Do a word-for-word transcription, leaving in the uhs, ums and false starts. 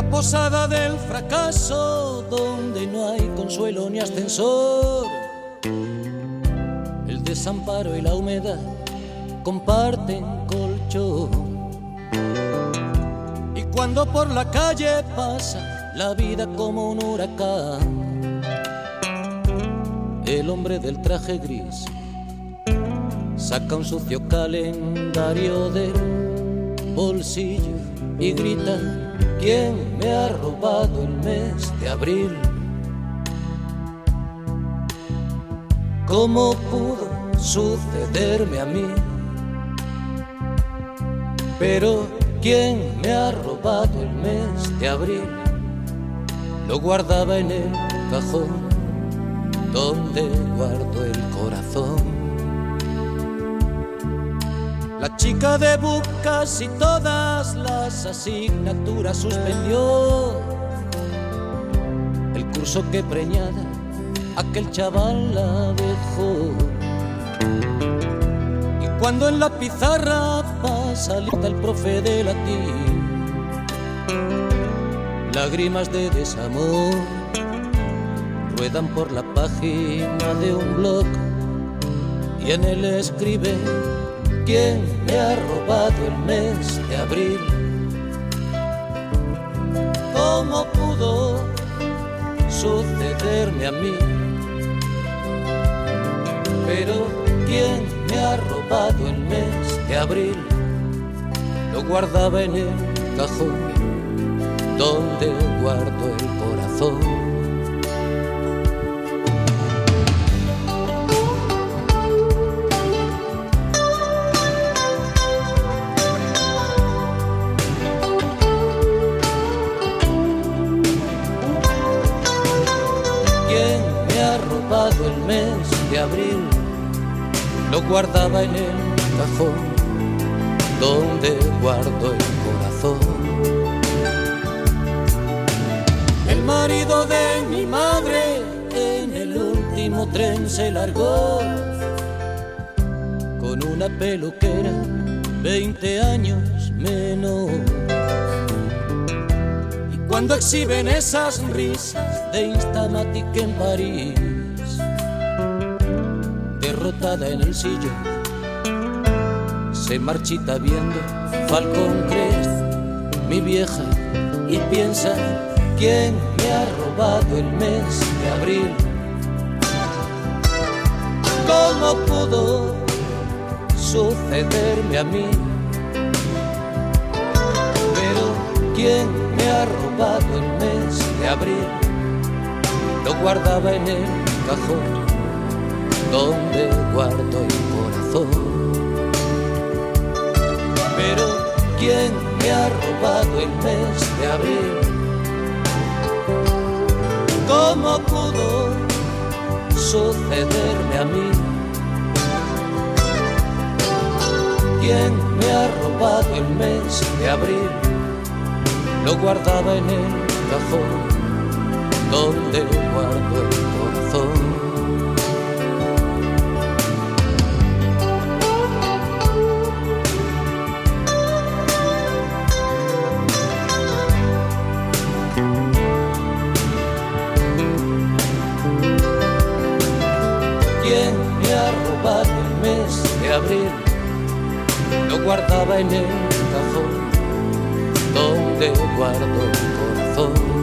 posada del fracaso, donde no hay consuelo ni ascensor. El desamparo y la humedad comparten colchón. Y cuando por la calle pasa la vida como un huracán, el hombre del traje gris saca un sucio calendario del bolsillo y grita: ¿quién me ha robado el mes de abril? ¿Cómo pudo sucederme a mí? Pero ¿quién me ha robado el mes de abril? Lo guardaba en el cajón donde guardo el corazón. La chica de casi todas las asignaturas suspendió. El curso que preñada aquel chaval la dejó. Y cuando en la pizarra pasa lista el profe de latín, lágrimas de desamor ruedan por la página de un blog, y en él escribe: ¿quién me ha robado el mes de abril? ¿Cómo pudo sucederme a mí? Pero ¿quién me ha robado el mes de abril? Lo guardaba en el cajón donde guardo el corazón. El mes de abril lo guardaba en el cajón donde guardo el corazón. El marido de mi madre en el último tren se largó con una peluquera veinte años menor. Y cuando exhiben esas risas de Instamatic en París, derrotada en el sillón, se marchita viendo Falcon Crest, mi vieja, y piensa: ¿quién me ha robado el mes de abril? ¿Cómo pudo sucederme a mí? Pero ¿quién me ha robado el mes de abril? Lo guardaba en el cajón donde guardo el corazón. Pero ¿quién me ha robado el mes de abril? ¿Cómo pudo sucederme a mí? ¿Quién me ha robado el mes de abril? Lo guardaba en el cajón donde guardo el corazón. ¿Quién me ha robado el mes de abril? Lo guardaba en el cajón donde guardo el corazón.